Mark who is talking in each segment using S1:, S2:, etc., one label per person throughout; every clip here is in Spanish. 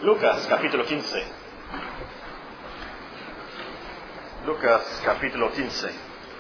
S1: Lucas capítulo 15. Lucas capítulo 15.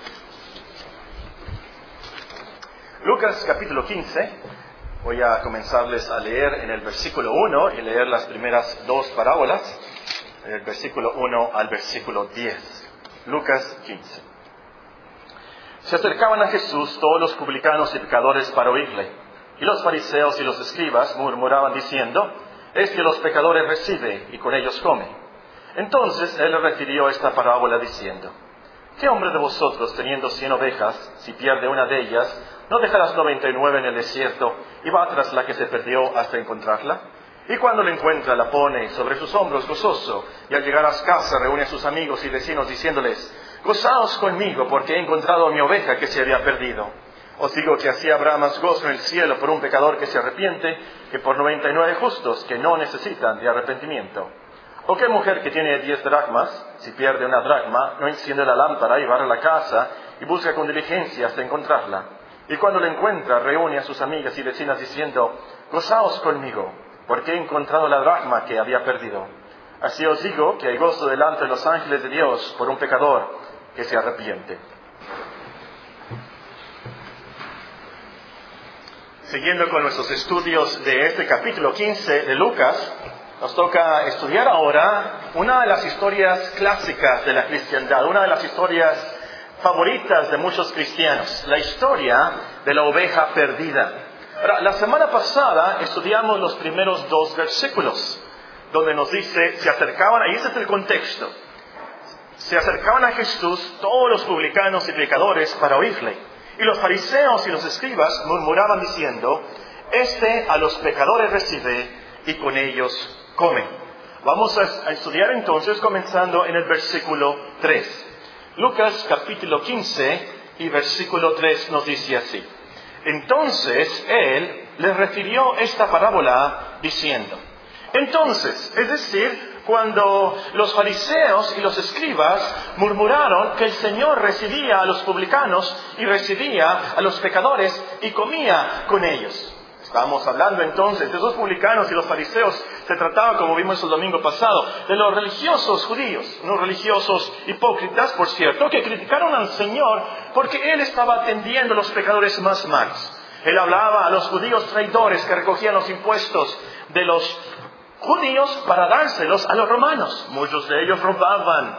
S1: Lucas capítulo 15. Voy a comenzarles a leer en el versículo 1 y leer las primeras dos parábolas, del versículo 1 al versículo 10. Lucas 15. Se acercaban a Jesús todos los publicanos y pecadores para oírle, y los fariseos y los escribas murmuraban diciendo: Este los pecadores recibe y con ellos come. Entonces él le refirió esta parábola diciendo: ¿Qué hombre de vosotros, teniendo 100 ovejas, si pierde una de ellas, no deja las 99 en el desierto y va tras la que se perdió hasta encontrarla? Y cuando la encuentra, la pone sobre sus hombros gozoso, y al llegar a casa reúne a sus amigos y vecinos diciéndoles: Gozaos conmigo, porque he encontrado a mi oveja que se había perdido. Os digo que así habrá más gozo en el cielo por un pecador que se arrepiente que por 99 justos que no necesitan de arrepentimiento. ¿O qué mujer que tiene 10 dracmas, si pierde una dracma, no enciende la lámpara y barre la casa y busca con diligencia hasta encontrarla? Y cuando la encuentra, reúne a sus amigas y vecinas diciendo: Gozaos conmigo, porque he encontrado la dracma que había perdido. Así os digo que hay gozo delante de los ángeles de Dios por un pecador que se arrepiente. Siguiendo con nuestros estudios de este capítulo 15 de Lucas, nos toca estudiar ahora una de las historias clásicas de la cristiandad, una de las historias favoritas de muchos cristianos, la historia de la oveja perdida. Ahora, la semana pasada estudiamos los primeros 2 versículos, donde nos dice, se acercaban, ahí ese es el contexto, se acercaban a Jesús todos los publicanos y pecadores para oírle. Y los fariseos y los escribas murmuraban diciendo: Este a los pecadores recibe y con ellos come. Vamos a estudiar entonces comenzando en el versículo 3. Lucas capítulo 15 y versículo 3 nos dice así: Entonces él les refirió esta parábola diciendo. Entonces, es decir, cuando los fariseos y los escribas murmuraron que el Señor recibía a los publicanos y recibía a los pecadores y comía con ellos. Estamos hablando entonces de esos publicanos y los fariseos. Se trataba, como vimos el domingo pasado, de los religiosos judíos, unos religiosos hipócritas, por cierto, que criticaron al Señor porque Él estaba atendiendo a los pecadores más malos. Él hablaba a los judíos traidores que recogían los impuestos de los judíos para dárselos a los romanos. Muchos de ellos robaban,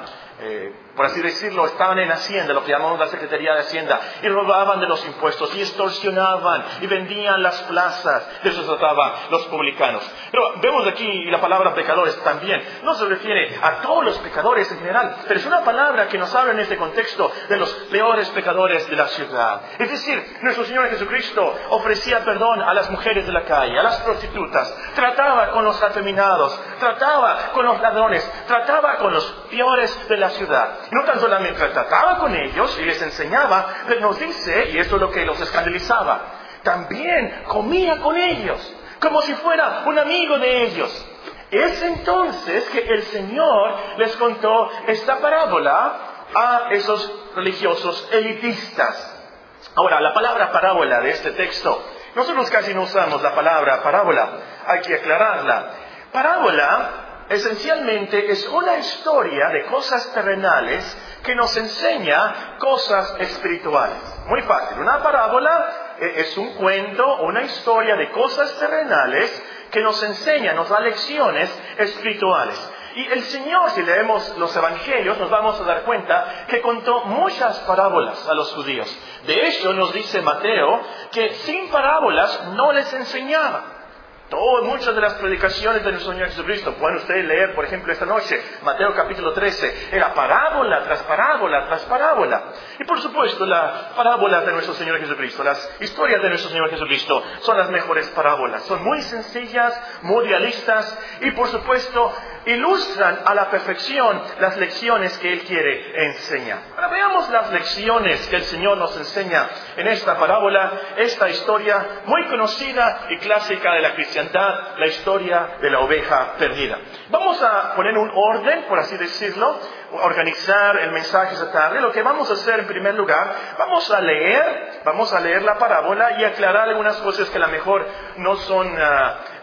S1: por así decirlo, estaban en Hacienda, lo que llamamos la Secretaría de Hacienda, y robaban de los impuestos, y extorsionaban, y vendían las plazas. De eso se trataba los publicanos. Pero vemos aquí la palabra pecadores también. No se refiere a todos los pecadores en general, pero es una palabra que nos habla en este contexto de los peores pecadores de la ciudad. Es decir, nuestro Señor Jesucristo ofrecía perdón a las mujeres de la calle, a las prostitutas, trataba con los afeminados, trataba con los ladrones, trataba con los peores de la ciudad. Y no tan solamente trataba con ellos y les enseñaba, pero nos dice, y esto es lo que los escandalizaba, también comía con ellos, como si fuera un amigo de ellos. Es entonces que el Señor les contó esta parábola a esos religiosos elitistas. Ahora, la palabra parábola de este texto, nosotros casi no usamos la palabra parábola, hay que aclararla. Parábola esencialmente es una historia de cosas terrenales que nos enseña cosas espirituales. Muy fácil. Una parábola es un cuento o una historia de cosas terrenales que nos enseña, nos da lecciones espirituales. Y el Señor, si leemos los evangelios, nos vamos a dar cuenta que contó muchas parábolas a los judíos. De hecho, nos dice Mateo que sin parábolas no les enseñaba. Muchas de las predicaciones de nuestro Señor Jesucristo, pueden ustedes leer, por ejemplo, esta noche, Mateo capítulo 13, era parábola tras parábola tras parábola. Y por supuesto, las parábolas de nuestro Señor Jesucristo, las historias de nuestro Señor Jesucristo, son las mejores parábolas. Son muy sencillas, muy realistas y, por supuesto, ilustran a la perfección las lecciones que Él quiere enseñar. Ahora veamos las lecciones que el Señor nos enseña en esta parábola, esta historia muy conocida y clásica de la cristiandad, la historia de la oveja perdida. Vamos a poner un orden, por así decirlo, organizar el mensaje esta tarde. Lo que vamos a hacer en primer lugar, vamos a leer la parábola y aclarar algunas cosas que a lo mejor no son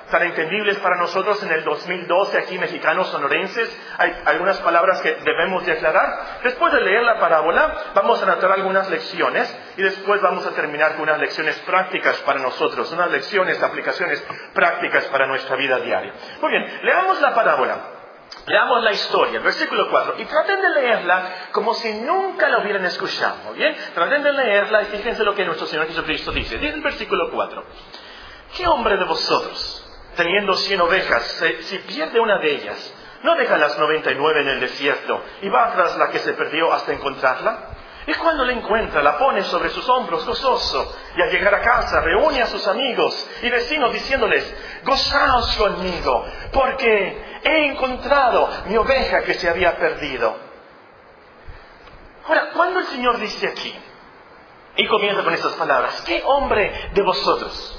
S1: tan entendibles para nosotros en el 2012 aquí mexicanos sonorenses. Hay algunas palabras que debemos de aclarar. Después de leer la parábola, vamos a anotar algunas lecciones y después vamos a terminar con unas lecciones prácticas para nosotros, unas lecciones, aplicaciones prácticas para nuestra vida diaria. Muy bien, leamos la parábola. Leamos la historia, versículo 4, y traten de leerla como si nunca la hubieran escuchado, ¿bien? Traten de leerla y fíjense lo que nuestro Señor Jesucristo dice. Dice el versículo 4, ¿qué hombre de vosotros, teniendo 100 ovejas, si pierde una de ellas, no deja las 99 en el desierto y va tras la que se perdió hasta encontrarla? Y cuando la encuentra, la pone sobre sus hombros gozoso, y al llegar a casa reúne a sus amigos y vecinos diciéndoles, gozaos conmigo, porque he encontrado mi oveja que se había perdido. Ahora, cuando el Señor dice aquí, y comienza con estas palabras, ¿qué hombre de vosotros?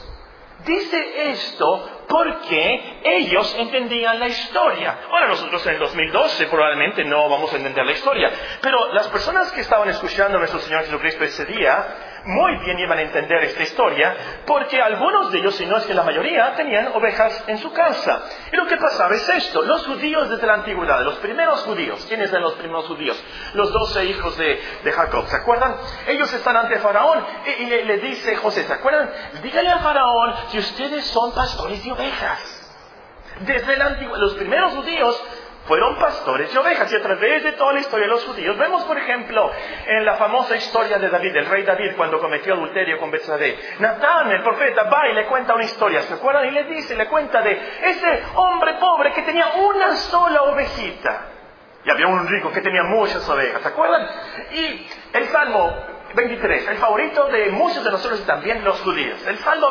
S1: Dice esto porque ellos entendían la historia. Ahora nosotros en el 2012 probablemente no vamos a entender la historia, pero las personas que estaban escuchando a nuestro Señor Jesucristo ese día, muy bien iban a entender esta historia, porque algunos de ellos, si no es que la mayoría, tenían ovejas en su casa. Y lo que pasaba es esto: los judíos desde la antigüedad, los primeros judíos, ¿quiénes eran los primeros judíos? Los 12 hijos de Jacob, ¿se acuerdan? Ellos están ante Faraón y le dice José, ¿se acuerdan? Dígale a Faraón que ustedes son pastores de ovejas. Desde la antigüedad, los primeros judíos fueron pastores de ovejas, y a través de toda la historia de los judíos vemos, por ejemplo, en la famosa historia de David, el rey David, cuando cometió adulterio con Betsabé. Natán, el profeta, va y le cuenta una historia, ¿se acuerdan? Y le cuenta de ese hombre pobre que tenía una sola ovejita. Y había un rico que tenía muchas ovejas, ¿se acuerdan? Y el Salmo 23, el favorito de muchos de nosotros y también los judíos. El Salmo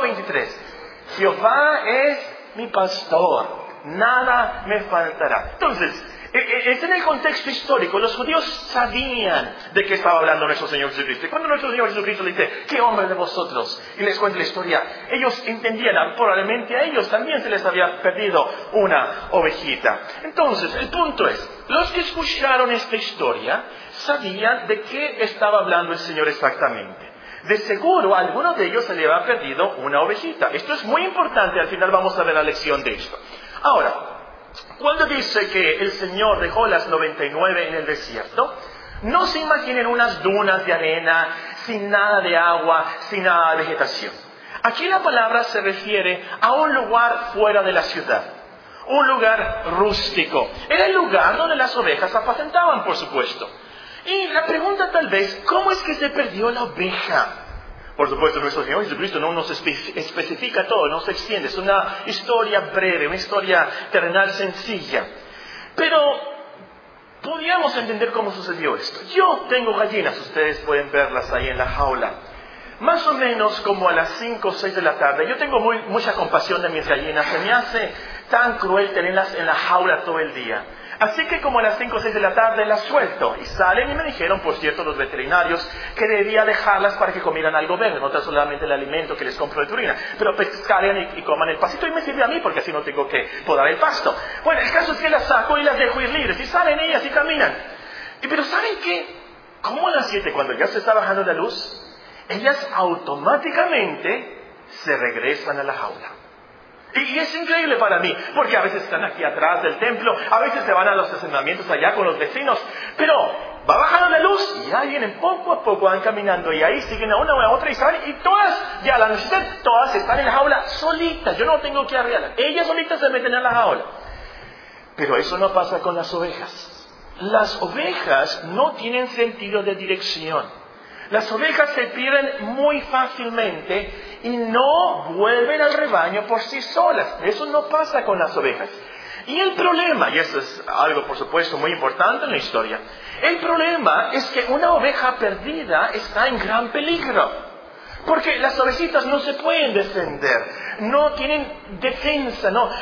S1: 23, Jehová es mi pastor, nada me faltará. Entonces, es en el contexto histórico. Los judíos sabían de qué estaba hablando nuestro Señor Jesucristo. Y cuando nuestro Señor Jesucristo le dice, ¿qué hombre de vosotros? Y les cuenta la historia, ellos entendían, probablemente a ellos también se les había perdido una ovejita. Entonces, el punto es, los que escucharon esta historia sabían de qué estaba hablando el Señor exactamente. De seguro a alguno de ellos se le había perdido una ovejita. Esto es muy importante, al final vamos a ver la lección de esto. Ahora, cuando dice que el Señor dejó las 99 en el desierto, no se imaginen unas dunas de arena, sin nada de agua, sin nada de vegetación. Aquí la palabra se refiere a un lugar fuera de la ciudad, un lugar rústico. Era el lugar donde las ovejas apacentaban, por supuesto. Y la pregunta tal vez, ¿cómo es que se perdió la oveja? Por supuesto, nuestro Señor Jesucristo no nos especifica todo, no se extiende. Es una historia breve, una historia terrenal sencilla. Pero podríamos entender cómo sucedió esto. Yo tengo gallinas, ustedes pueden verlas ahí en la jaula. Más o menos como a las 5 o 6 de la tarde. Yo tengo mucha compasión de mis gallinas. Se me hace tan cruel tenerlas en la jaula todo el día. Así que como a las 5 o 6 de la tarde las suelto y salen, y me dijeron, por cierto, los veterinarios, que debía dejarlas para que comieran algo verde, no tan solamente el alimento que les compro de Turina, pero pescaran y coman el pastito, y me sirve a mí porque así no tengo que podar el pasto. Bueno, el caso es que las saco y las dejo ir libres, y salen ellas y caminan. Pero ¿saben qué? Como a las 7, cuando ya se está bajando la luz, ellas automáticamente se regresan a la jaula. Y es increíble para mí, porque a veces están aquí atrás del templo, a veces se van a los estacionamientos allá con los vecinos, pero va bajando la luz y ya vienen poco a poco, van caminando, y ahí siguen a una o a otra y salen, y todas, ya a la necesidad, todas están en la jaula solitas. Yo no tengo que arreglarlas, ellas solitas se meten en la jaula. Pero eso no pasa con las ovejas. Las ovejas no tienen sentido de dirección. Las ovejas se pierden muy fácilmente y no vuelven al rebaño por sí solas. Eso no pasa con las ovejas. Y el problema, y eso es algo por supuesto muy importante en la historia, el problema es que una oveja perdida está en gran peligro. Porque las ovejitas no se pueden defender, no tienen defensa, no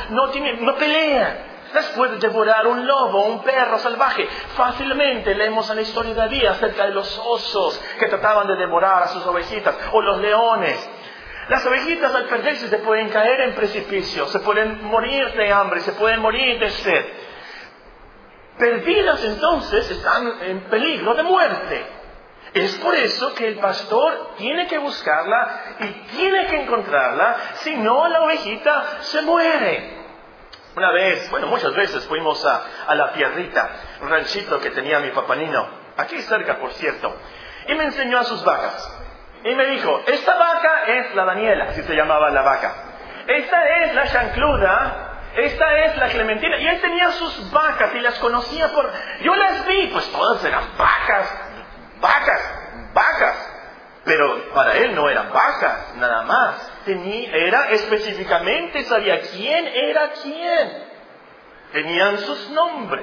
S1: pelean. Las puede devorar un lobo, un perro salvaje. Fácilmente leemos en la historia de David acerca de los osos que trataban de devorar a sus ovejitas, o los leones. Las ovejitas al perderse se pueden caer en precipicios, se pueden morir de hambre, se pueden morir de sed. Perdidas entonces están en peligro de muerte. Es por eso que el pastor tiene que buscarla y tiene que encontrarla, si no la ovejita se muere. Una vez, muchas veces fuimos a La Piedrita, un ranchito que tenía mi papá Nino, aquí cerca por cierto, y me enseñó a sus vacas. Y me dijo, esta vaca es la Daniela, así se llamaba la vaca. Esta es la chancluda. Esta es la Clementina. Y él tenía sus vacas y las conocía por... Yo las vi, pues todas eran vacas. Pero para él no eran vacas, nada más. Era específicamente, sabía quién era quién. Tenían sus nombres.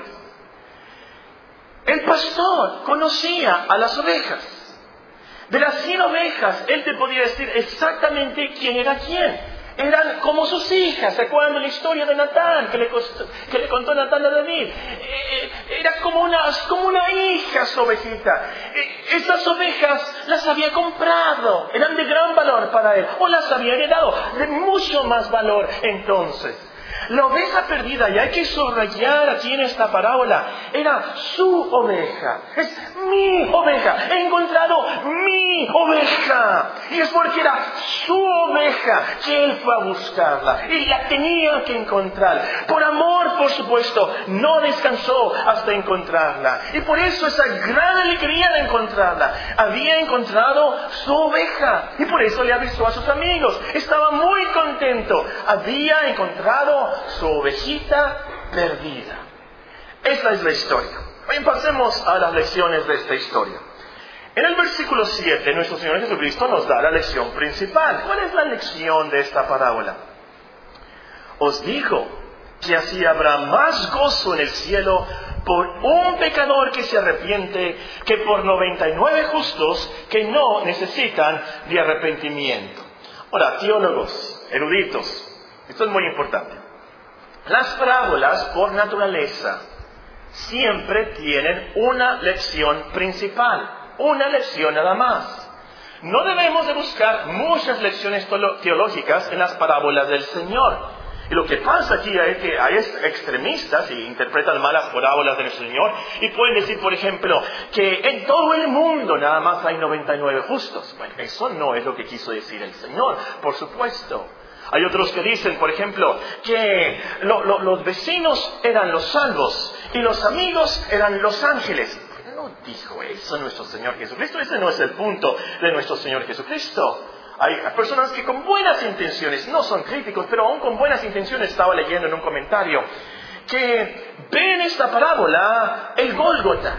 S1: El pastor conocía a las ovejas. De las 100 ovejas, él te podía decir exactamente quién era quién. Eran como sus hijas. ¿Se acuerdan de la historia de Natán que le contó Natán a David? Era como una hija su ovejita. Esas ovejas las había comprado. Eran de gran valor para él. O las había heredado de mucho más valor entonces. La oveja perdida, y hay que subrayar aquí en esta parábola, era su oveja. Es mi oveja. He encontrado mi oveja. Y es porque era su oveja que él fue a buscarla. Y la tenía que encontrar. Por amor, por supuesto, no descansó hasta encontrarla. Y por eso esa gran alegría de encontrarla. Había encontrado su oveja. Y por eso le avisó a sus amigos. Estaba muy contento. Había encontrado su ovejita perdida. Esta es la historia. Bien, pasemos a las lecciones de esta historia. En el versículo 7, nuestro Señor Jesucristo nos da la lección principal. ¿Cuál es la lección de esta parábola? Os digo que así habrá más gozo en el cielo por un pecador que se arrepiente que por 99 justos que no necesitan de arrepentimiento. Ahora, teólogos, eruditos, esto es muy importante. Las parábolas, por naturaleza, siempre tienen una lección principal, una lección nada más. No debemos de buscar muchas lecciones teológicas en las parábolas del Señor. Y lo que pasa aquí es que hay extremistas y interpretan mal las parábolas de nuestro Señor y pueden decir, por ejemplo, que en todo el mundo nada más hay 99 justos. Bueno, eso no es lo que quiso decir el Señor, por supuesto. Hay otros que dicen, por ejemplo, que los vecinos eran los salvos y los amigos eran los ángeles. No dijo eso nuestro Señor Jesucristo. Ese no es el punto de nuestro Señor Jesucristo. Hay personas que con buenas intenciones, no son críticos, pero aún con buenas intenciones, estaba leyendo en un comentario, que ven esta parábola el Gólgota.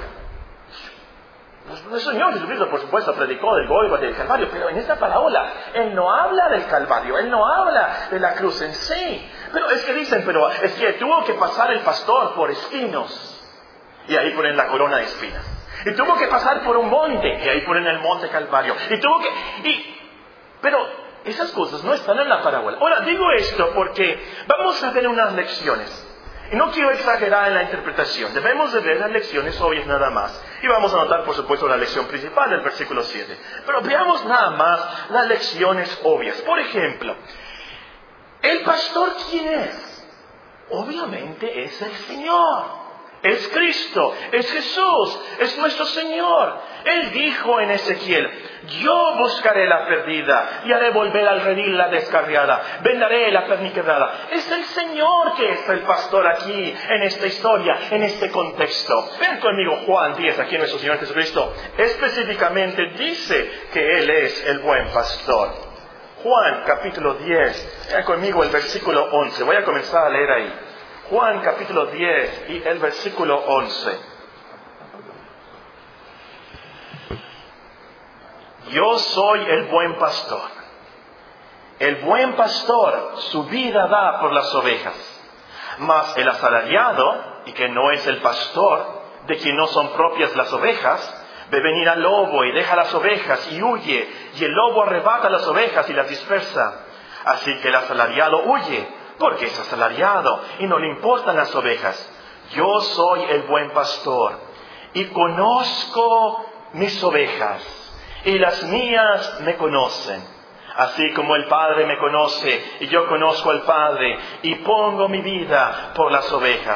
S1: El Señor Jesucristo, por supuesto, predicó del Gólgota y del Calvario, pero en esta parábola Él no habla del Calvario, Él no habla de la cruz en sí. Pero es que dicen, pero es que tuvo que pasar el pastor por espinos, y ahí ponen la corona de espinas. Y tuvo que pasar por un monte, y ahí ponen el monte Calvario. Pero esas cosas no están en la parábola. Ahora, digo esto porque vamos a ver unas lecciones. Y no quiero exagerar en la interpretación. Debemos de ver las lecciones obvias nada más. Y vamos a notar, por supuesto, la lección principal del versículo 7. Pero veamos nada más las lecciones obvias. Por ejemplo, ¿el pastor quién es? Obviamente es el Señor. Es Cristo, es Jesús, es nuestro Señor. Él dijo en Ezequiel, yo buscaré la perdida y haré volver al redil la descarriada, vendaré la perniquebrada. Es el Señor que es el pastor aquí, en esta historia, en este contexto. Ven conmigo Juan 10, aquí nuestro Señor Jesucristo específicamente dice que Él es el buen pastor. Juan capítulo 10, ven conmigo el versículo 11, voy a comenzar a leer ahí. Juan capítulo 10 y el versículo 11. Yo soy el buen pastor. El buen pastor su vida da por las ovejas. Mas el asalariado, y que no es el pastor, de quien no son propias las ovejas, ve venir al lobo y deja las ovejas y huye, y el lobo arrebata las ovejas y las dispersa. Así que el asalariado huye, porque es asalariado y no le importan las ovejas. Yo soy el buen pastor y conozco mis ovejas y las mías me conocen. Así como el Padre me conoce y yo conozco al Padre y pongo mi vida por las ovejas.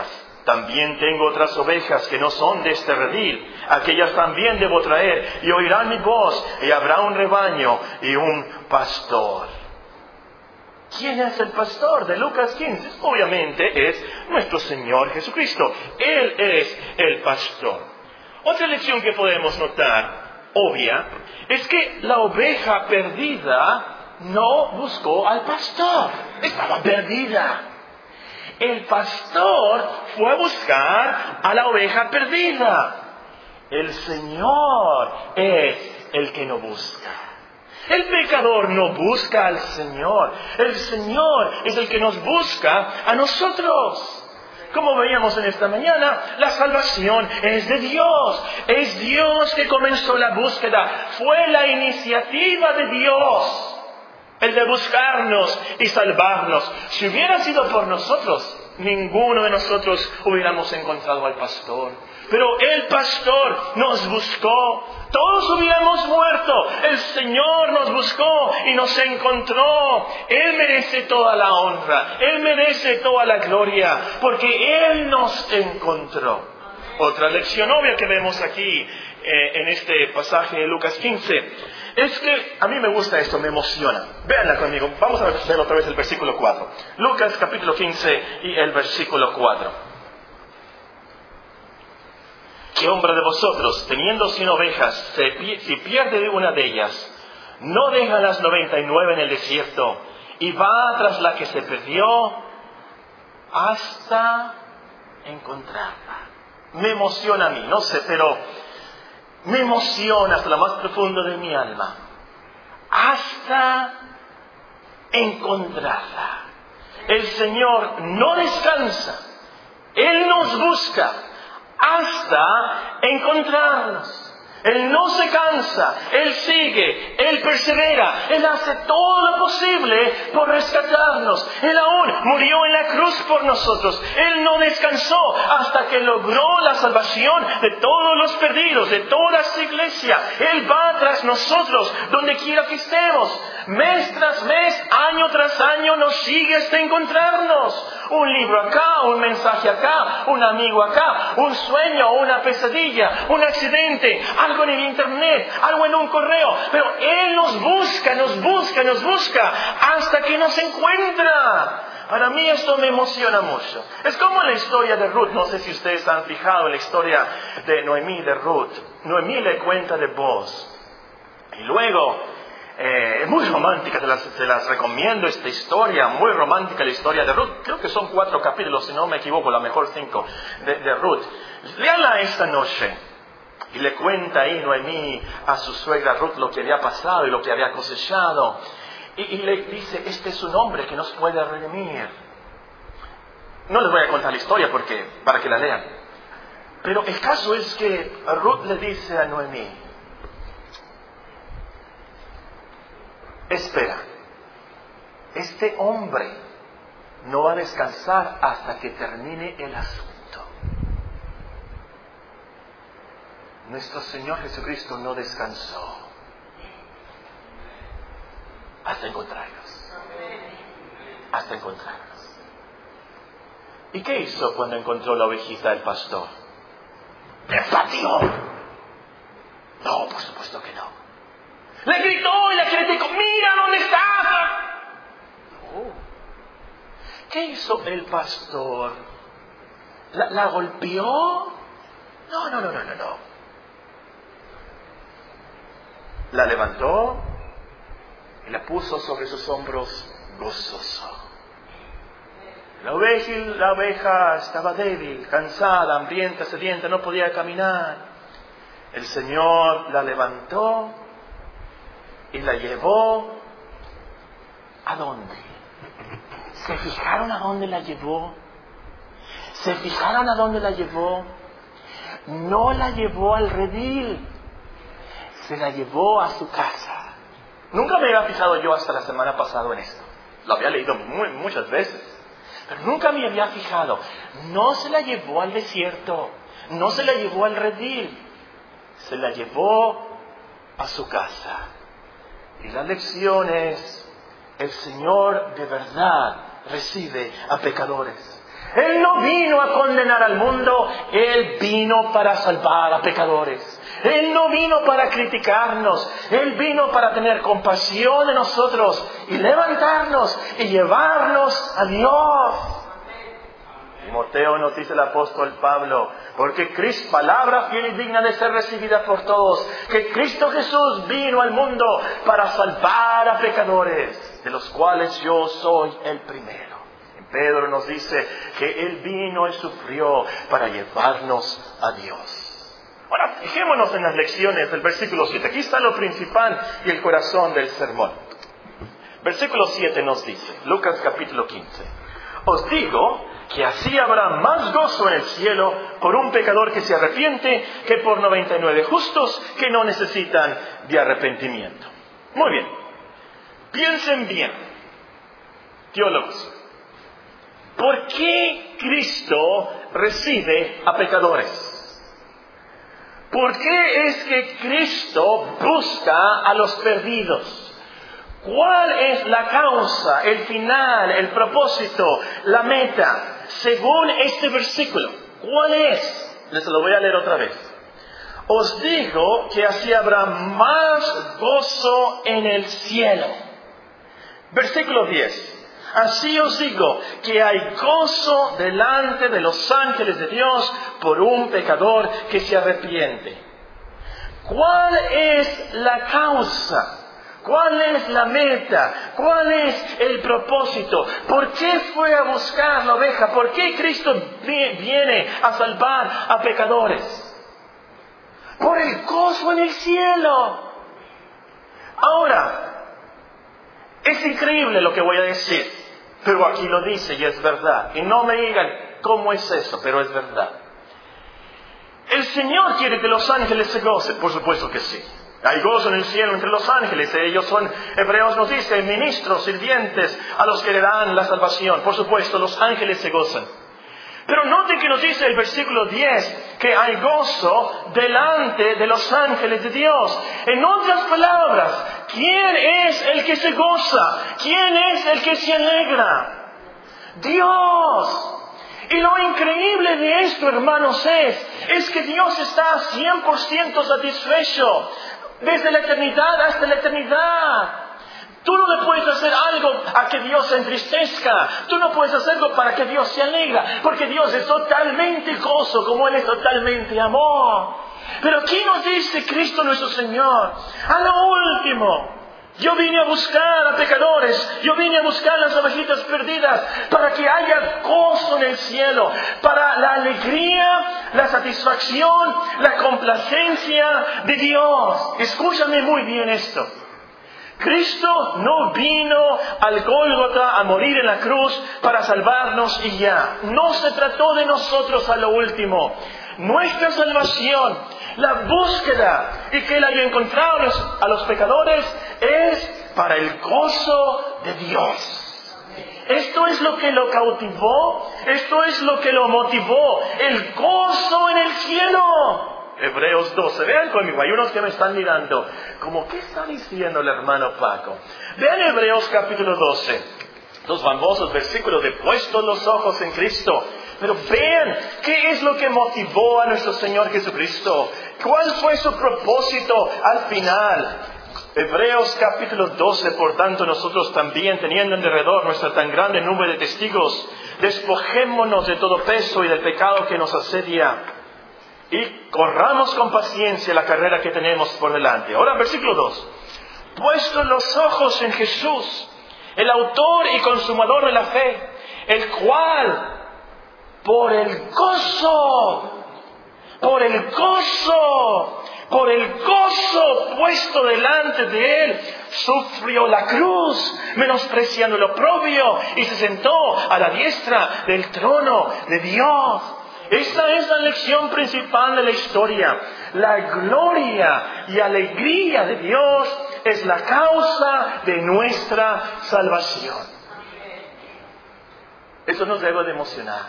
S1: También tengo otras ovejas que no son de este redil. Aquellas también debo traer, y oirán mi voz, y habrá un rebaño y un pastor. ¿Quién es el pastor de Lucas 15? Obviamente es nuestro Señor Jesucristo. Él es el pastor. Otra lección que podemos notar, obvia, es que la oveja perdida no buscó al pastor. Estaba perdida. El pastor fue a buscar a la oveja perdida. El Señor es el que no busca. El pecador no busca al Señor. El Señor es el que nos busca a nosotros. Como veíamos en esta mañana, la salvación es de Dios. Es Dios que comenzó la búsqueda. Fue la iniciativa de Dios el de buscarnos y salvarnos. Si hubiera sido por nosotros, ninguno de nosotros hubiéramos encontrado al pastor. Pero el pastor nos buscó. Todos hubiéramos muerto. El Señor nos buscó y nos encontró. Él merece toda la honra. Él merece toda la gloria. Porque Él nos encontró. Otra lección obvia que vemos aquí en este pasaje de Lucas 15 es que a mí me gusta esto, me emociona. Véanla conmigo. Vamos a ver otra vez el versículo 4. Lucas capítulo 15 y el versículo 4. ¿Qué hombre de vosotros, teniendo 100 ovejas, si pierde una de ellas, no deja las 99 en el desierto y va tras la que se perdió hasta encontrarla? Me emociona a mí, no sé, pero me emociona hasta lo más profundo de mi alma. Hasta encontrarla. El Señor no descansa. Él nos busca hasta encontrarnos. Él no se cansa, Él sigue, Él persevera, Él hace todo lo posible por rescatarnos. Él aún murió en la cruz por nosotros. Él no descansó hasta que logró la salvación de todos los perdidos, de toda esta iglesia. Él va tras nosotros, donde quiera que estemos. Mes tras mes, año tras año, nos sigue hasta encontrarnos. Un libro acá, un mensaje acá, un amigo acá, un sueño, una pesadilla, un accidente, algo en el internet, algo en un correo. Pero Él nos busca, nos busca, nos busca hasta que nos encuentra. Para mí esto me emociona mucho. Es como la historia de Ruth. No sé si ustedes han fijado en la historia de Noemí y de Ruth. Noemí le cuenta de Boaz. Y luego es muy romántica, se las recomiendo esta historia, muy romántica la historia de Ruth. Creo que son 4 capítulos, si no me equivoco, a lo mejor 5 de Ruth. Léala esta noche. Y le cuenta ahí Noemí a su suegra Ruth lo que había pasado y lo que había cosechado. Y le dice, este es un hombre que nos puede redimir. No les voy a contar la historia para que la lean. Pero el caso es que Ruth le dice a Noemí, espera, este hombre no va a descansar hasta que termine el asunto. Nuestro Señor Jesucristo no descansó hasta encontrarnos. Hasta encontrarnos. ¿Y qué hizo cuando encontró la ovejita del pastor? ¡Le pateó! No, por supuesto que no. Le gritó y le criticó, ¡mira dónde estás! No. ¿Qué hizo el pastor? ¿La golpeó? No. La levantó y la puso sobre sus hombros gozoso. La oveja estaba débil, cansada, hambrienta, sedienta, no podía caminar. El Señor la levantó y la llevó. ¿A dónde? ¿Se fijaron a dónde la llevó? ¿Se fijaron a dónde la llevó? No la llevó al redil. Se la llevó a su casa. Nunca me había fijado yo hasta la semana pasada en esto. Lo había leído muchas veces. Pero nunca me había fijado. No se la llevó al desierto. No se la llevó al redil. Se la llevó a su casa. Y la lección es, el Señor de verdad recibe a pecadores. Él no vino a condenar al mundo, Él vino para salvar a pecadores. Él no vino para criticarnos, Él vino para tener compasión de nosotros y levantarnos y llevarnos a Dios. Timoteo nos dice el apóstol Pablo, porque Cristo, palabra fiel y digna de ser recibida por todos, que Cristo Jesús vino al mundo para salvar a pecadores, de los cuales yo soy el primero. Pedro nos dice que Él vino y sufrió para llevarnos a Dios. Ahora, fijémonos en las lecciones del versículo 7. Aquí está lo principal y el corazón del sermón. Versículo 7 nos dice, Lucas capítulo 15. Os digo que así habrá más gozo en el cielo por un pecador que se arrepiente que por 99 justos que no necesitan de arrepentimiento. Muy bien. Piensen bien, teólogos. ¿Por qué Cristo recibe a pecadores? ¿Por qué es que Cristo busca a los perdidos? ¿Cuál es la causa, el final, el propósito, la meta? Según este versículo, ¿cuál es? Les lo voy a leer otra vez. Os digo que así habrá más gozo en el cielo. Versículo 10. Así os digo que hay gozo delante de los ángeles de Dios por un pecador que se arrepiente. ¿Cuál es la causa? ¿Cuál es la meta? ¿Cuál es el propósito? ¿Por qué fue a buscar la oveja? ¿Por qué Cristo viene a salvar a pecadores? Por el gozo en el cielo. Ahora, es increíble lo que voy a decir. Pero aquí lo dice y es verdad. Y no me digan cómo es eso, pero es verdad. ¿El Señor quiere que los ángeles se gocen? Por supuesto que sí. Hay gozo en el cielo entre los ángeles. Ellos son, Hebreos nos dice, ministros, sirvientes a los que le dan la salvación. Por supuesto, los ángeles se gozan. Pero noten que nos dice el versículo 10 que hay gozo delante de los ángeles de Dios. En otras palabras, ¿quién es el que se goza? ¿Quién es el que se alegra? Dios. Y lo increíble de esto, hermanos, es que Dios está 100% satisfecho desde la eternidad hasta la eternidad. Tú no le puedes hacer algo a que Dios se entristezca. Tú no puedes hacer algo para que Dios se alegra. Porque Dios es totalmente gozo, como Él es totalmente amor. Pero aquí nos dice Cristo nuestro Señor, a lo último, yo vine a buscar a pecadores, yo vine a buscar las ovejitas perdidas, para que haya gozo en el cielo, para la alegría, la satisfacción, la complacencia de Dios. Escúchame muy bien esto. Cristo no vino al Gólgota a morir en la cruz para salvarnos y ya. No se trató de nosotros a lo último. Nuestra salvación, la búsqueda y que Él haya encontrado a los pecadores es para el gozo de Dios. Esto es lo que lo cautivó, esto es lo que lo motivó, el gozo en el cielo. Hebreos 12, vean conmigo, hay unos que me están mirando, como ¿qué está diciendo el hermano Paco? Vean Hebreos capítulo 12, los famosos versículos de puestos los ojos en Cristo. Pero vean, ¿qué es lo que motivó a nuestro Señor Jesucristo? ¿Cuál fue su propósito al final? Hebreos capítulo 12, por tanto nosotros también, teniendo en derredor nuestra tan grande nube de testigos, despojémonos de todo peso y del pecado que nos asedia, y corramos con paciencia la carrera que tenemos por delante. Ahora, versículo 2. Puestos los ojos en Jesús, el autor y consumador de la fe, el cual, por el gozo puesto delante de Él, sufrió la cruz, menospreciando el oprobio, y se sentó a la diestra del trono de Dios. Esta es la lección principal de la historia. La gloria y alegría de Dios es la causa de nuestra salvación. Eso nos debe de emocionar.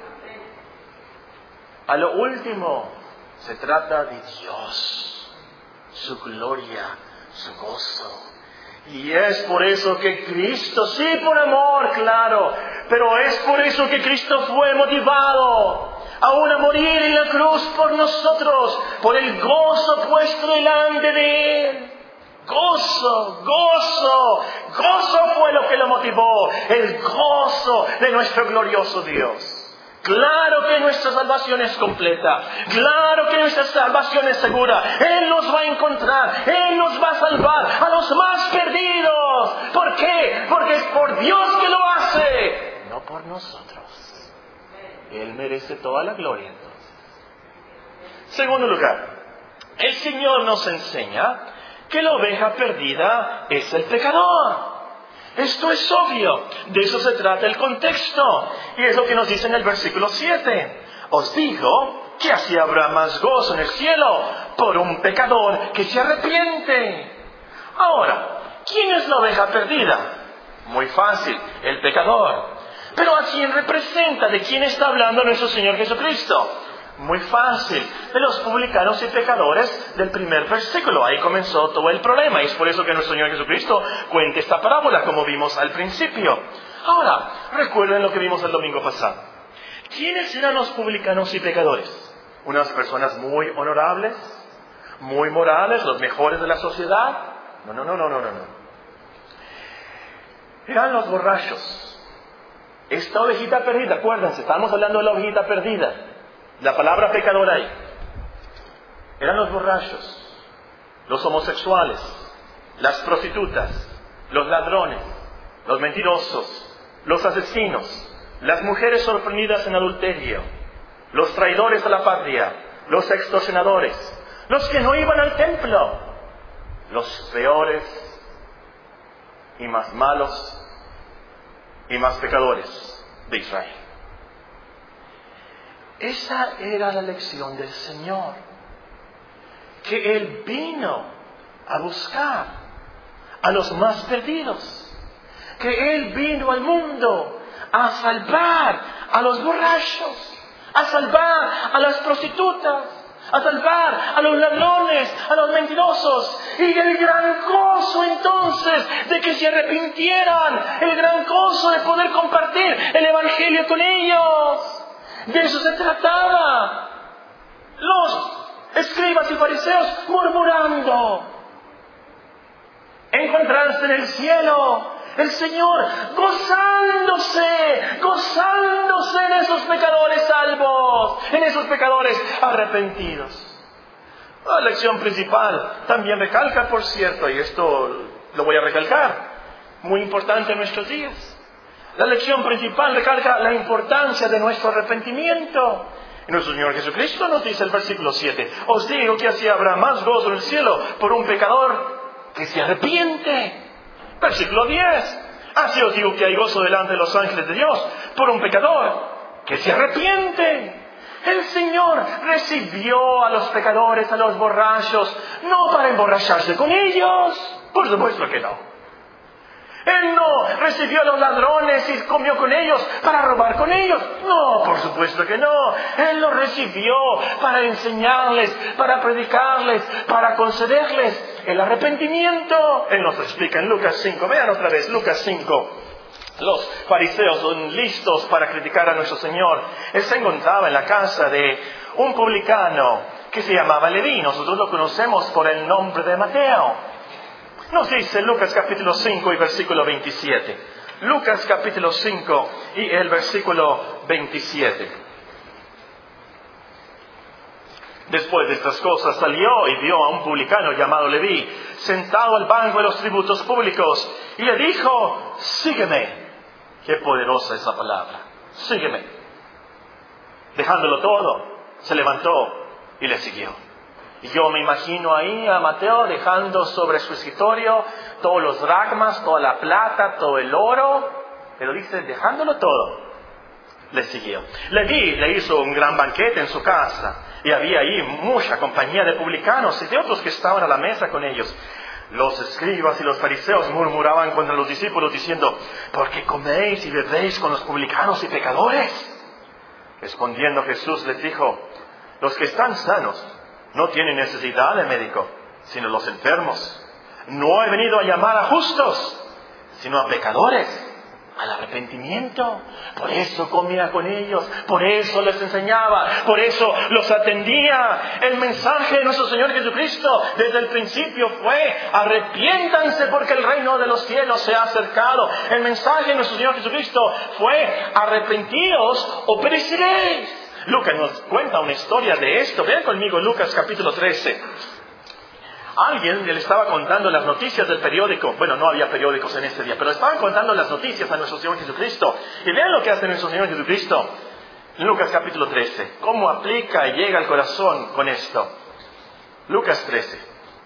S1: A lo último, se trata de Dios, su gloria, su gozo. Y es por eso que Cristo, sí por amor, claro, Pero es por eso que Cristo fue motivado aún a morir en la cruz por nosotros, por el gozo puesto delante de Él. Gozo, gozo, gozo fue lo que lo motivó, el gozo de nuestro glorioso Dios. Claro que nuestra salvación es completa, claro que nuestra salvación es segura. Él nos va a encontrar, Él nos va a salvar a los más perdidos. ¿Por qué? Porque es por Dios que lo hace, no por nosotros. Él merece toda la gloria entonces. Segundo lugar, el Señor nos enseña que la oveja perdida es el pecador. Esto es obvio, de eso se trata el contexto. Y es lo que nos dice en el versículo 7. Os digo que así habrá más gozo en el cielo por un pecador que se arrepiente. Ahora, ¿quién es la oveja perdida? Muy fácil, el pecador. Pero ¿a quién representa? ¿De quién está hablando nuestro Señor Jesucristo? Muy fácil, de los publicanos y pecadores del primer versículo. Ahí comenzó todo el problema y es por eso que nuestro Señor Jesucristo cuenta esta parábola como vimos al principio. Ahora, recuerden lo que vimos el domingo pasado. ¿Quiénes eran los publicanos y pecadores? Unas personas muy honorables, muy morales, los mejores de la sociedad. No. Eran los borrachos. Esta ovejita perdida, acuérdense, estamos hablando de la ovejita perdida. La palabra pecador ahí. Eran los borrachos, los homosexuales, las prostitutas, los ladrones, los mentirosos, los asesinos, las mujeres sorprendidas en adulterio, los traidores a la patria, los extorsionadores, los que no iban al templo, los peores y más malos y más pecadores de Israel. Esa era la lección del Señor, que Él vino a buscar a los más perdidos, que Él vino al mundo a salvar a los borrachos, a salvar a las prostitutas, a salvar a los ladrones, a los mentirosos, y el gran gozo entonces de que se arrepintieran, el gran gozo de poder compartir el Evangelio con ellos. De eso se trataba. Los escribas y fariseos murmurando. Encontrarse en el cielo, el Señor gozándose en esos pecadores salvos, en esos pecadores arrepentidos. La lección principal también recalca, por cierto, y esto lo voy a recalcar, muy importante en nuestros días. La lección principal recalca la importancia de nuestro arrepentimiento. Y nuestro Señor Jesucristo nos dice el versículo 7. Os digo que así habrá más gozo en el cielo por un pecador que se arrepiente. Versículo 10. Así os digo que hay gozo delante de los ángeles de Dios por un pecador que se arrepiente. El Señor recibió a los pecadores, a los borrachos, no para emborracharse con ellos. Por supuesto que no. Él no recibió a los ladrones y comió con ellos para robar con ellos. No, por supuesto que no. Él los recibió para enseñarles, para predicarles, para concederles el arrepentimiento. Él nos explica en Lucas 5. Vean otra vez Lucas 5. Los fariseos son listos para criticar a nuestro Señor. Él se encontraba en la casa de un publicano que se llamaba Leví. Nosotros lo conocemos por el nombre de Mateo. Nos dice Lucas capítulo 5 y versículo 27. Lucas capítulo 5 y el versículo 27. Después de estas cosas salió y vio a un publicano llamado Leví sentado al banco de los tributos públicos y le dijo: sígueme. Qué poderosa esa palabra. Sígueme. Dejándolo todo, se levantó y le siguió. Y yo me imagino ahí a Mateo dejando sobre su escritorio todos los dracmas, toda la plata, todo el oro, pero dice, dejándolo todo, le siguió. Leví le hizo un gran banquete en su casa, y había ahí mucha compañía de publicanos y de otros que estaban a la mesa con ellos. Los escribas y los fariseos murmuraban contra los discípulos diciendo: ¿por qué coméis y bebéis con los publicanos y pecadores? Respondiendo Jesús les dijo: los que están sanos no tienen necesidad de médico, sino los enfermos. No he venido a llamar a justos, sino a pecadores. al arrepentimiento. Por eso comía con ellos, por eso les enseñaba, por eso los atendía. El mensaje de nuestro Señor Jesucristo desde el principio fue: arrepiéntanse porque el reino de los cielos se ha acercado. El mensaje de nuestro Señor Jesucristo fue: arrepentíos o pereceréis. Lucas nos cuenta una historia de esto. Vean conmigo Lucas capítulo 13. Alguien le estaba contando las noticias del periódico. Bueno, no había periódicos en ese día, pero estaban contando las noticias a nuestro Señor Jesucristo. Y vean lo que hace nuestro Señor Jesucristo. Lucas capítulo 13. Cómo aplica y llega al corazón con esto. Lucas 13.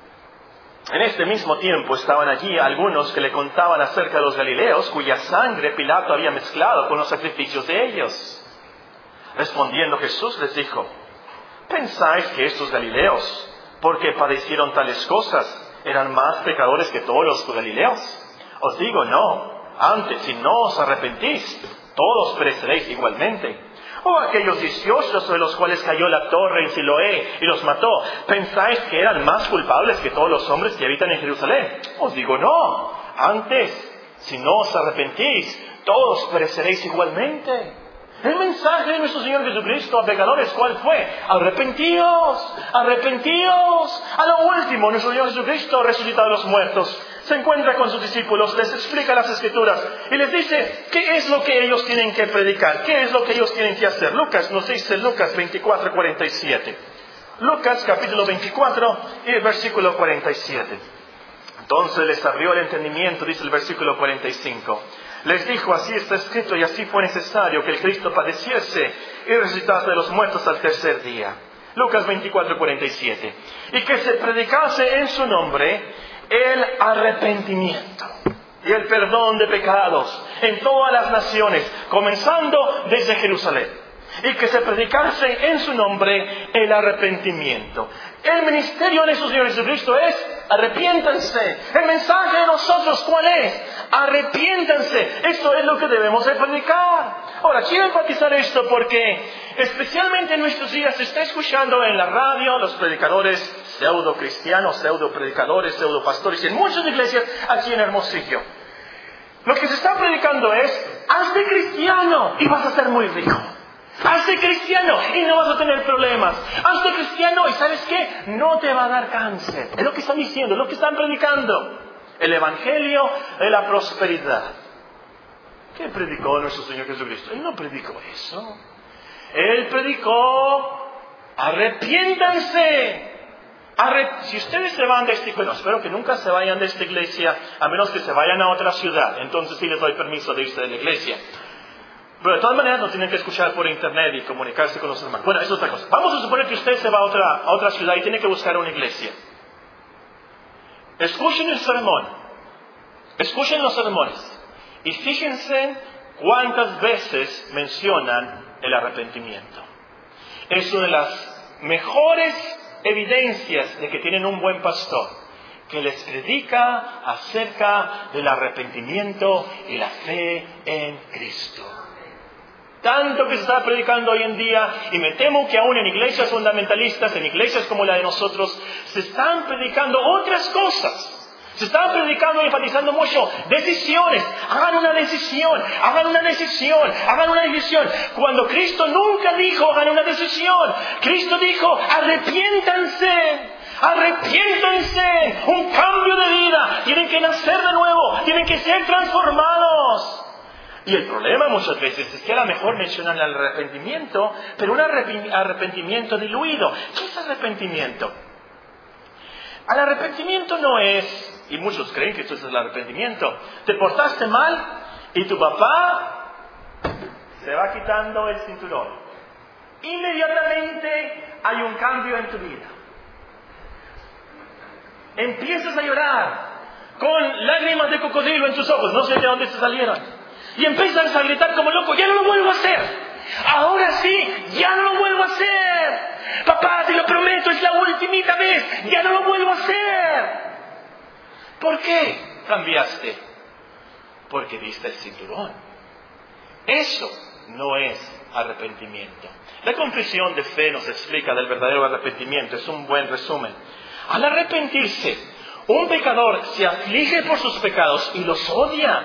S1: En este mismo tiempo estaban allí algunos que le contaban acerca de los galileos, cuya sangre Pilato había mezclado con los sacrificios de ellos. Respondiendo Jesús les dijo: ¿pensáis que estos galileos, porque padecieron tales cosas, eran más pecadores que todos los galileos? Os digo, no. Antes, si no os arrepentís, todos pereceréis igualmente. O aquellos 18 sobre los cuales cayó la torre en Siloé y los mató, ¿pensáis que eran más culpables que todos los hombres que habitan en Jerusalén? Os digo, no. Antes, si no os arrepentís, todos pereceréis igualmente. El mensaje de nuestro Señor Jesucristo a pecadores, ¿cuál fue? Arrepentíos, arrepentíos. A lo último, nuestro Señor Jesucristo, resucitado de los muertos, se encuentra con sus discípulos, les explica las Escrituras y les dice qué es lo que ellos tienen que predicar, qué es lo que ellos tienen que hacer. Lucas nos dice, Lucas 24, 47. Lucas capítulo 24 y el versículo 47. Entonces les abrió el entendimiento, dice el versículo 45. Les dijo: así está escrito y así fue necesario que el Cristo padeciese y resucitase de los muertos al tercer día. Lucas 24, 47. Y que se predicase en su nombre el arrepentimiento y el perdón de pecados en todas las naciones, comenzando desde Jerusalén. Y que se predicase en su nombre el arrepentimiento. El ministerio de nuestro Señor Jesucristo es: arrepiéntanse. El mensaje de nosotros, ¿cuál es? Arrepiéntanse. Eso es lo que debemos de predicar. Ahora, quiero enfatizar esto porque especialmente en nuestros días se está escuchando en la radio los predicadores pseudo cristianos, pseudo predicadores, pseudo pastores, y en muchas iglesias aquí en Hermosillo. Lo que se está predicando es: hazte cristiano y vas a ser muy rico. Hazte cristiano y no vas a tener problemas. Hazte cristiano y ¿sabes qué? No te va a dar cáncer. Es lo que están diciendo, es lo que están predicando. El evangelio de la prosperidad. ¿Qué predicó nuestro Señor Jesucristo? Él no predicó eso. Él predicó: arrepiéntanse. Si ustedes se van de esta iglesia, bueno, espero que nunca se vayan de esta iglesia, a menos que se vayan a otra ciudad. Entonces sí les doy permiso de irse de la iglesia. Pero de todas maneras nos tienen que escuchar por internet y comunicarse con los hermanos. Bueno, eso es otra cosa. Vamos a suponer que usted se va a otra ciudad y tiene que buscar una iglesia. Escuchen el sermón. Escuchen los sermones. Y fíjense cuántas veces mencionan el arrepentimiento. Es una de las mejores evidencias de que tienen un buen pastor, que les predica acerca del arrepentimiento y la fe en Cristo. Tanto que se está predicando hoy en día, y me temo que aún en iglesias fundamentalistas, en iglesias como la de nosotros, se están predicando otras cosas. Se están predicando y enfatizando mucho decisiones. Hagan una decisión, hagan una decisión, hagan una decisión. Cuando Cristo nunca dijo hagan una decisión. Cristo dijo: arrepiéntanse. Arrepiéntanse. Un cambio de vida. Tienen que nacer de nuevo. Tienen que ser transformados. Y el problema muchas veces es que a lo mejor mencionan el arrepentimiento, pero un arrepentimiento diluido. ¿Qué es arrepentimiento? El arrepentimiento no es, y muchos creen que esto es el arrepentimiento, te portaste mal y tu papá se va quitando el cinturón. Inmediatamente hay un cambio en tu vida. Empiezas a llorar con lágrimas de cocodrilo en tus ojos, no sé de dónde se salieron. Y empiezas a gritar como loco: ya no lo vuelvo a hacer. Ahora sí, ya no lo vuelvo a hacer. Papá, te lo prometo, es la ultimita vez. Ya no lo vuelvo a hacer. ¿Por qué cambiaste? Porque diste el cinturón. Eso no es arrepentimiento. La confesión de fe nos explica del verdadero arrepentimiento. Es un buen resumen. Al arrepentirse, un pecador se aflige por sus pecados y los odia.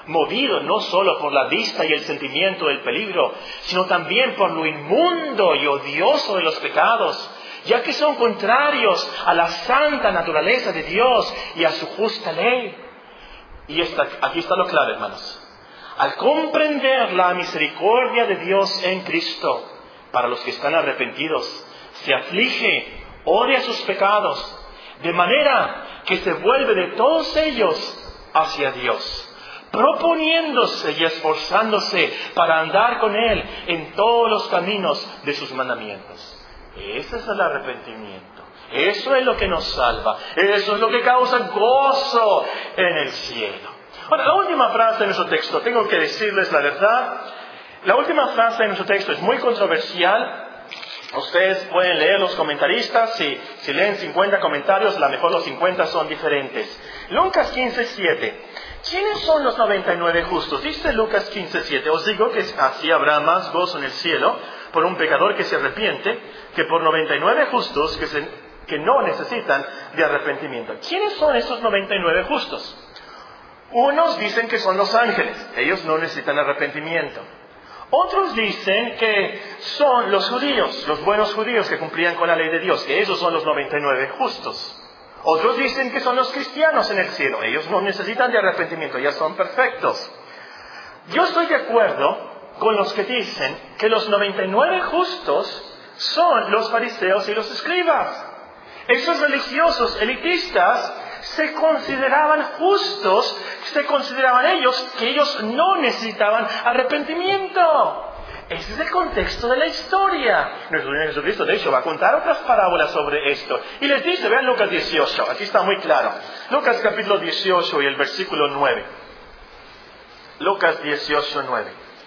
S1: movido no solo por la vista y el sentimiento del peligro, sino también por lo inmundo y odioso de los pecados, ya que son contrarios a la santa naturaleza de Dios y a su justa ley. Y aquí está lo clave, hermanos. Al comprender la misericordia de Dios en Cristo, para los que están arrepentidos, se aflige, odia sus pecados, de manera que se vuelve de todos ellos hacia Dios, proponiéndose y esforzándose para andar con Él en todos los caminos de sus mandamientos. Ese es el arrepentimiento. Eso es lo que nos salva. Eso es lo que causa gozo en el cielo. Ahora, la última frase de nuestro texto, tengo que decirles la verdad, la última frase de nuestro texto es muy controversial. Ustedes pueden leer los comentaristas, si leen 50 comentarios, a lo mejor los 50 son diferentes. Lucas 15:7. ¿Quiénes son los 99 justos? Dice Lucas 15:7. Os digo que así habrá más gozo en el cielo por un pecador que se arrepiente que por 99 justos que no necesitan de arrepentimiento. ¿Quiénes son esos 99 justos? Unos dicen que son los ángeles. Ellos no necesitan arrepentimiento. Otros dicen que son los judíos, los buenos judíos que cumplían con la ley de Dios, que esos son los 99 justos. Otros dicen que son los cristianos en el cielo. Ellos no necesitan de arrepentimiento, ya son perfectos. Yo estoy de acuerdo con los que dicen que los 99 justos son los fariseos y los escribas. Esos religiosos elitistas se consideraban justos, se consideraban que ellos no necesitaban arrepentimiento. Ese es el contexto de la historia. Nuestro Señor Jesucristo, de hecho, va a contar otras parábolas sobre esto. Y les dice, vean Lucas 18, aquí está muy claro. Lucas capítulo 18 y el versículo 9. Lucas 18:9.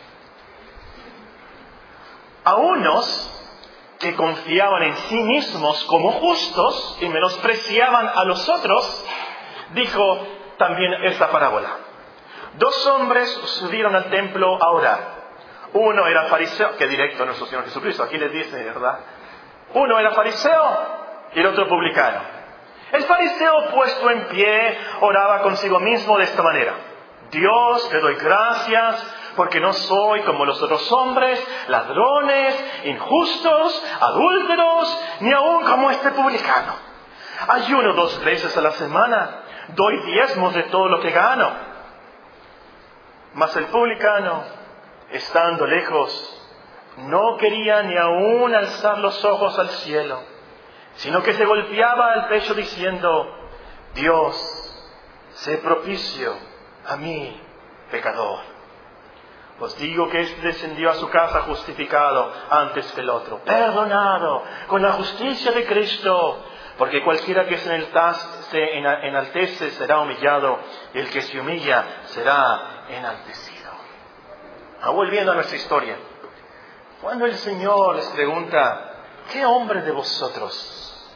S1: A unos que confiaban en sí mismos como justos y menospreciaban a los otros, dijo también esta parábola. 2 hombres subieron al templo a orar. Uno era fariseo, que directo a nuestro Señor Jesucristo, aquí les dice, ¿verdad? Uno era fariseo y el otro publicano. El fariseo, puesto en pie, oraba consigo mismo de esta manera: Dios, te doy gracias porque no soy como los otros hombres, ladrones, injustos, adúlteros, ni aun como este publicano. Ayuno 2 veces a la semana, doy diezmos de todo lo que gano. Mas el publicano, estando lejos, no quería ni aun alzar los ojos al cielo, sino que se golpeaba el pecho diciendo: Dios, sé propicio a mí, pecador. Os digo que éste descendió a su casa justificado antes que el otro, perdonado con la justicia de Cristo, porque cualquiera que se enaltece será humillado, y el que se humilla será enaltecido. Volviendo a nuestra historia, cuando el Señor les pregunta: ¿qué hombre de vosotros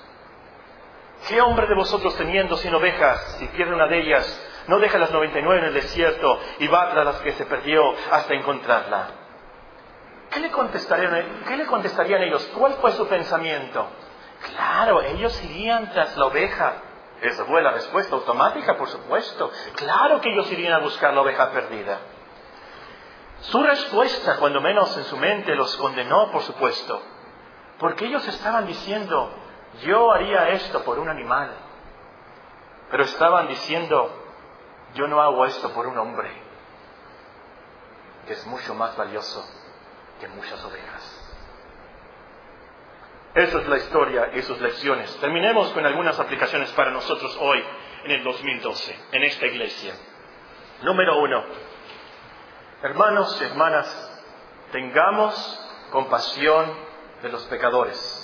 S1: teniendo 100 ovejas, si pierde una de ellas, no deja las 99 en el desierto y va tras las que se perdió hasta encontrarla? ¿Qué le contestarían ellos? ¿Cuál fue su pensamiento? Claro, ellos irían tras la oveja. Esa fue la respuesta automática, por supuesto. Claro que ellos irían a buscar la oveja perdida. Su respuesta, cuando menos en su mente, los condenó, por supuesto. Porque ellos estaban diciendo: yo haría esto por un animal. Pero estaban diciendo: yo no hago esto por un hombre, que es mucho más valioso que muchas ovejas. Esa es la historia y sus lecciones. Terminemos con algunas aplicaciones para nosotros hoy, en el 2012, en esta iglesia. Número 1. Hermanos y hermanas, tengamos compasión de los pecadores.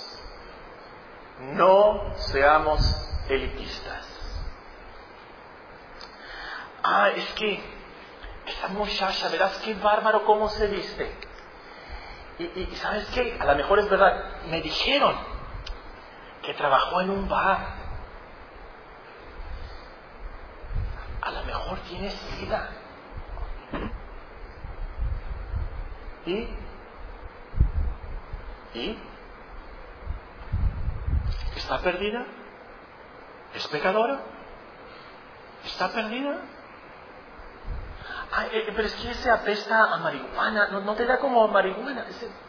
S1: No seamos elitistas. Es que esa muchacha, verás qué bárbaro cómo se viste. Y ¿sabes qué? A lo mejor es verdad. Me dijeron que trabajó en un bar. A lo mejor tiene sida. ¿Y? ¿Está perdida? ¿Es pecadora? ¿Está perdida? Ay, pero es que ese apesta a marihuana, no te da como marihuana.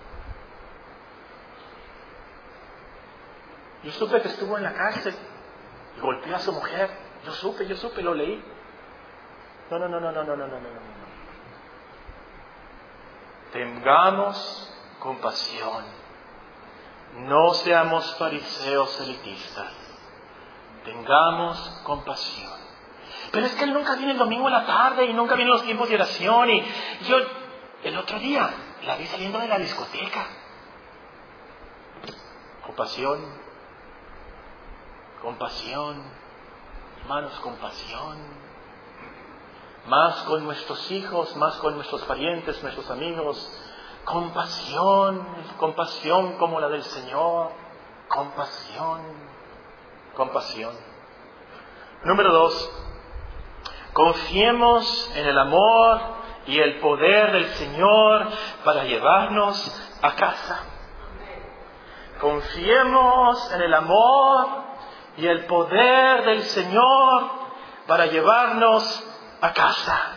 S1: Yo supe que estuvo en la cárcel y golpeó a su mujer. Yo supe, lo leí. No. Tengamos compasión. No seamos fariseos elitistas. Tengamos compasión. Pero es que él nunca viene el domingo en la tarde y nunca viene los tiempos de oración. Y yo, el otro día, la vi saliendo de la discoteca. Compasión. Hermanos, compasión. Más con nuestros hijos, más con nuestros parientes, nuestros amigos. Compasión como la del Señor. Compasión. Número 2. Confiemos en el amor y el poder del Señor para llevarnos a casa. Confiemos en el amor y el poder del Señor para llevarnos a casa.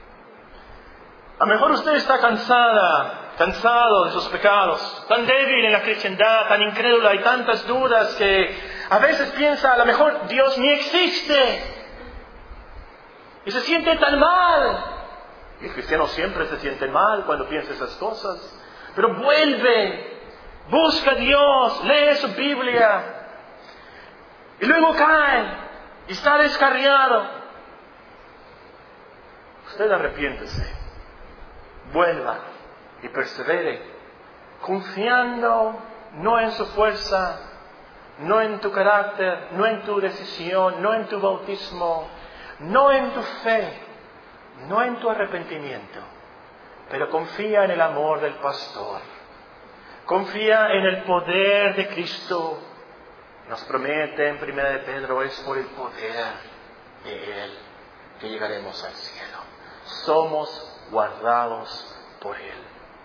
S1: A lo mejor usted está cansado de sus pecados, tan débil en la cristiandad, tan incrédula, hay tantas dudas que a veces piensa, a lo mejor Dios ni existe. Y se siente tan mal. Y el cristiano siempre se siente mal cuando piensa esas cosas. Pero vuelve, busca a Dios, lee su Biblia. Y luego cae y está descarriado. Usted arrepiéntese, vuelva y persevere, confiando no en su fuerza, no en tu carácter, no en tu decisión, no en tu bautismo, no en tu fe, no en tu arrepentimiento, pero confía en el amor del pastor. Confía en el poder de Cristo. Nos promete en 1 de Pedro, es por el poder de Él que llegaremos al cielo. Somos guardados por Él.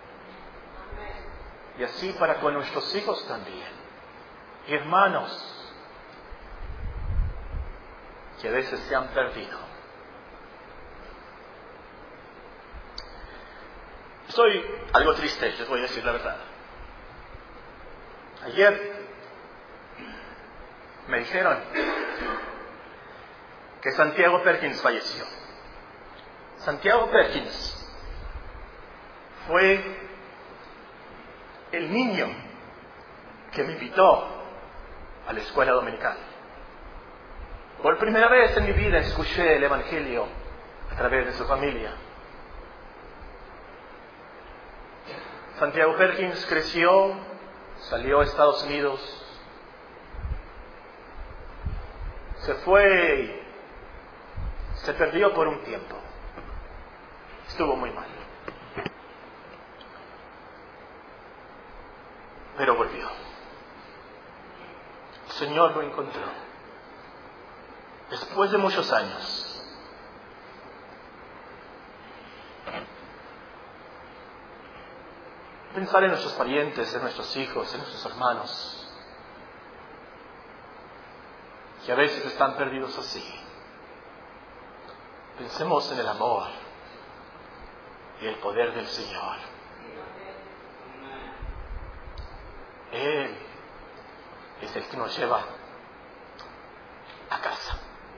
S1: Y así para con nuestros hijos también. Y hermanos que a veces se han perdido. Estoy algo triste, les voy a decir la verdad. Ayer me dijeron que Santiago Perkins falleció. Santiago Perkins fue el niño que me invitó a la escuela dominical. Por primera vez en mi vida escuché el Evangelio a través de su familia. Santiago Perkins creció, salió a Estados Unidos, se fue y se perdió por un tiempo. Estuvo muy mal. Pero volvió. El Señor lo encontró. Después de muchos años. Pensar en nuestros parientes, en nuestros hijos, en nuestros hermanos, que a veces están perdidos así. Pensemos en el amor y el poder del Señor. Él es el que nos lleva a casa.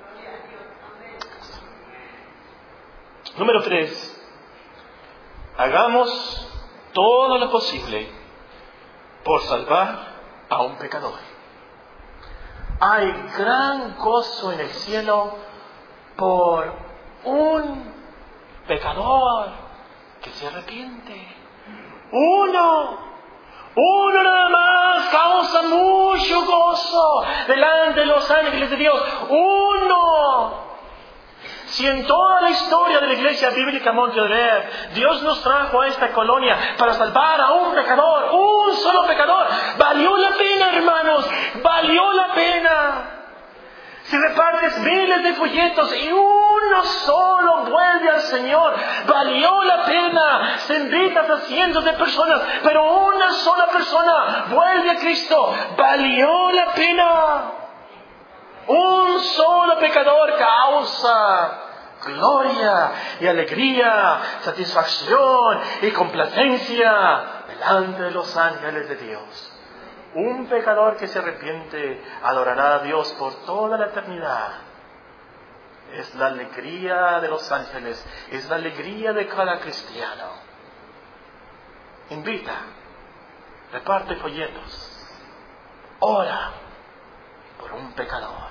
S1: Número 3. Hagamos todo lo posible por salvar a un pecador. Hay gran gozo en el cielo por un pecador que se arrepiente. Uno nada más causa mucho gozo delante de los ángeles de Dios. Uno. Si en toda la historia de la Iglesia Bíblica Monte Olivet, Dios nos trajo a esta colonia para salvar a un pecador, un solo pecador, valió la pena, hermanos, valió la pena. Si repartes miles de folletos y uno solo vuelve al Señor, valió la pena. Si invitas a cientos de personas, pero una sola persona vuelve a Cristo, valió la pena. Un solo pecador gloria y alegría, satisfacción y complacencia delante de los ángeles de Dios. Un pecador que se arrepiente adorará a Dios por toda la eternidad. Es la alegría de los ángeles, es la alegría de cada cristiano. Invita, reparte folletos, ora por un pecador.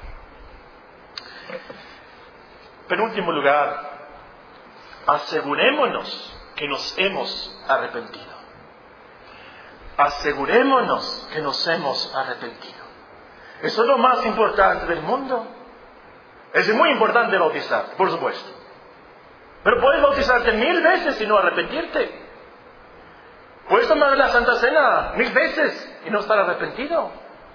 S1: Penúltimo lugar, asegurémonos que nos hemos arrepentido. Asegurémonos que nos hemos arrepentido. Eso es lo más importante del mundo. Es muy importante bautizar, por supuesto. Pero puedes bautizarte 1000 veces y no arrepentirte. Puedes tomar la Santa Cena 1000 veces y no estar arrepentido.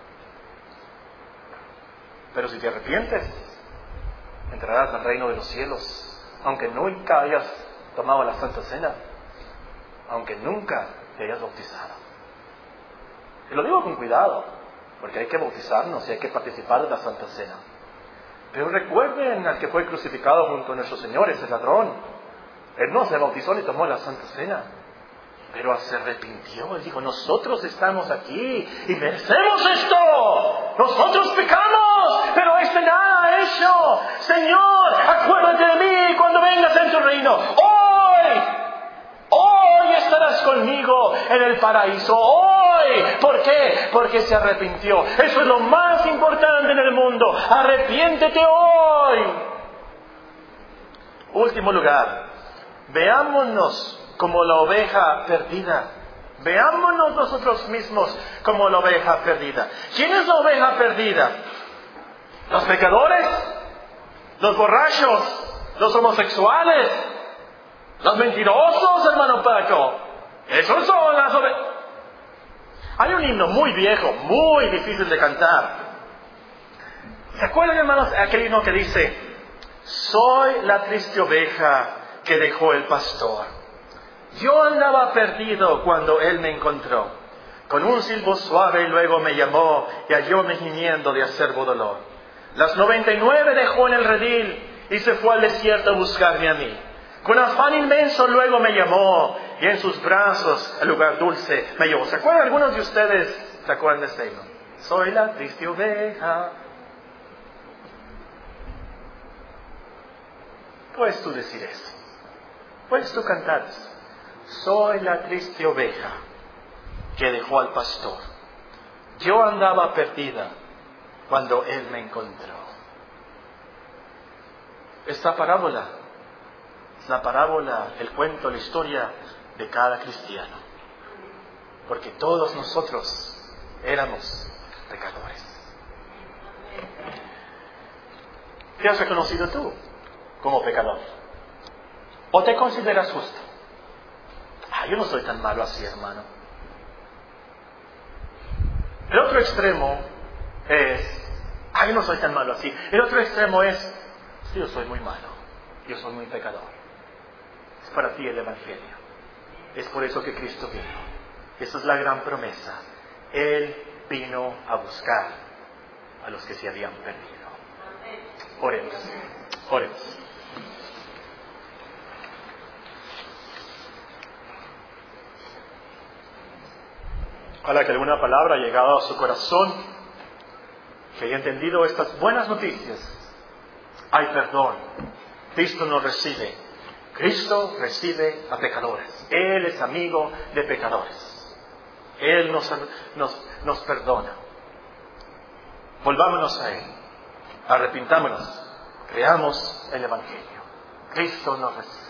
S1: Pero si te arrepientes, entrarás al reino de los cielos, aunque nunca hayas tomado la Santa Cena, aunque nunca te hayas bautizado. Y lo digo con cuidado, porque hay que bautizarnos y hay que participar de la Santa Cena. Pero recuerden al que fue crucificado junto a nuestro Señor, ese ladrón. Él no se bautizó ni tomó la Santa Cena, pero se arrepintió. Él dijo, nosotros estamos aquí y merecemos esto. Nosotros pecamos, pero este nada ha hecho. Señor, acuérdate de mí cuando vengas en tu reino. Hoy estarás conmigo en el paraíso. Hoy. ¿Por qué? Porque se arrepintió. Eso es lo más importante en el mundo. Arrepiéntete hoy. Último lugar, veámonos como la oveja perdida. Veámonos nosotros mismos como la oveja perdida. ¿Quién es la oveja perdida? ¿Los pecadores? ¿Los borrachos? ¿Los homosexuales? ¿Los mentirosos, hermano Paco? Esos son las ovejas. Hay un himno muy viejo, muy difícil de cantar. ¿Se acuerdan, hermanos, aquel himno que dice: soy la triste oveja que dejó el pastor? Yo andaba perdido cuando él me encontró. Con un silbo suave luego me llamó y hallóme gimiendo de acerbo dolor. Las 99 dejó en el redil y se fue al desierto a buscarme a mí. Con afán inmenso luego me llamó y en sus brazos al lugar dulce me llevó. ¿Se acuerdan algunos de ustedes? ¿Se acuerdan de este himno? Soy la triste oveja. ¿Puedes tú decir eso? ¿Puedes tú cantar eso? Soy la triste oveja que dejó al pastor. Yo andaba perdida cuando él me encontró. Esta parábola es la parábola, el cuento, la historia de cada cristiano. Porque todos nosotros éramos pecadores. ¿Te has reconocido tú como pecador? ¿O te consideras justo? Yo no soy tan malo así, hermano. El otro extremo es, yo no soy tan malo así. El otro extremo es, sí, yo soy muy malo, yo soy muy pecador. Es para ti el Evangelio. Es por eso que Cristo vino. Esa es la gran promesa. Él vino a buscar a los que se habían perdido. Oremos. Oremos. Ojalá que alguna palabra haya llegado a su corazón, que haya entendido estas buenas noticias. Hay perdón. Cristo nos recibe. Cristo recibe a pecadores. Él es amigo de pecadores. Él nos perdona. Volvámonos a Él. Arrepintámonos. Creamos el Evangelio. Cristo nos recibe.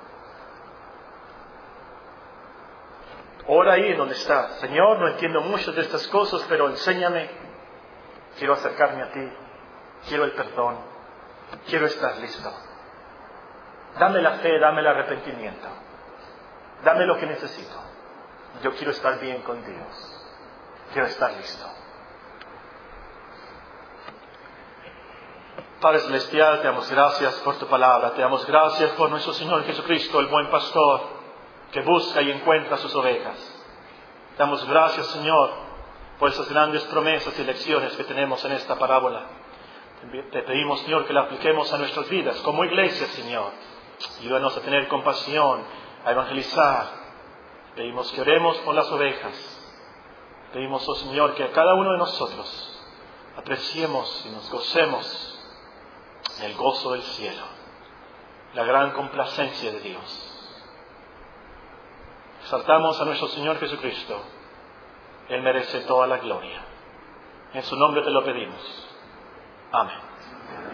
S1: Ora ahí en donde está. Señor, no entiendo mucho de estas cosas, pero enséñame. Quiero acercarme a ti. Quiero el perdón. Quiero estar listo. Dame la fe, dame el arrepentimiento. Dame lo que necesito. Yo quiero estar bien con Dios. Quiero estar listo. Padre Celestial, te damos gracias por tu palabra. Te damos gracias por nuestro Señor Jesucristo, el buen pastor, que busca y encuentra sus ovejas. Te damos gracias, Señor, por esas grandes promesas y lecciones que tenemos en esta parábola. Te pedimos, Señor, que la apliquemos a nuestras vidas como iglesia, Señor. Ayúdanos a tener compasión, a evangelizar. Pedimos que oremos por las ovejas. Pedimos, oh Señor, que a cada uno de nosotros apreciemos y nos gocemos en el gozo del cielo, la gran complacencia de Dios. Exaltamos a nuestro Señor Jesucristo. Él merece toda la gloria. En su nombre te lo pedimos. Amén.